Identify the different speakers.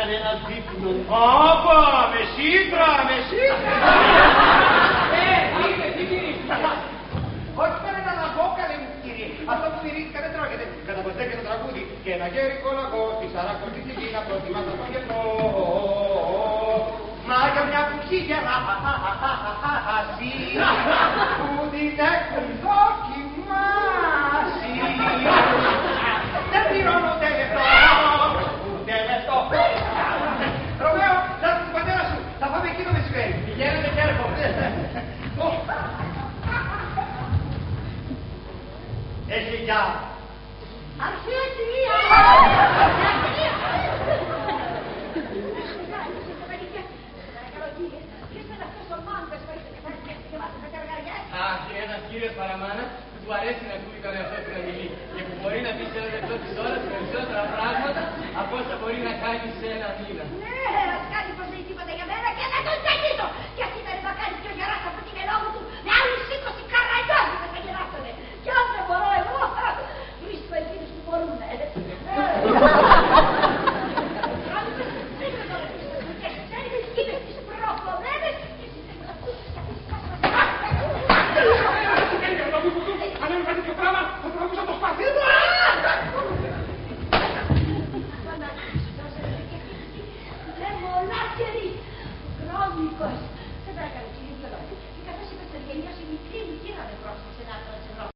Speaker 1: κανένας δείπνο.
Speaker 2: Όπα, με σύντρα.
Speaker 3: Όχι κανένα λαγό, καλέ μου κύριε. Αυτό που μυρίστηκα δεν τρώγεται. Καταποντέκε το τραγούδι και ένα γέρικο λαγό στη Σαρακοστή στη Κίνα προτιμάσα τον γερνό. Μα για μια κουχή γεράσει που την έχουν δοκιμάσει. Δεν πληρώνω ούτε λεπτό. Ρωμαίο, θα έρθει τον πατέρα σου. Θα πάμε εκεί το μεσημέρι.
Speaker 1: Πηγαίνετε και έρχομαι. Έχει γεια.
Speaker 4: Αρχαία κυρία!
Speaker 1: Αχ, ένας κύριος παραμάνα που του αρέσει να ακούει τον εαυτό του να μιλεί και που μπορεί να πει σε ένα λεπτό της ώρας περισσότερα πράγματα από όσα μπορεί να κάνει σε ένα μήνα.
Speaker 4: Ναι, ας κάνει πως δεν είναι τίποτα για μένα και δεν τον τσακίσω! Και ας ήταν να κάνει πιο γεράς από την ελόγου του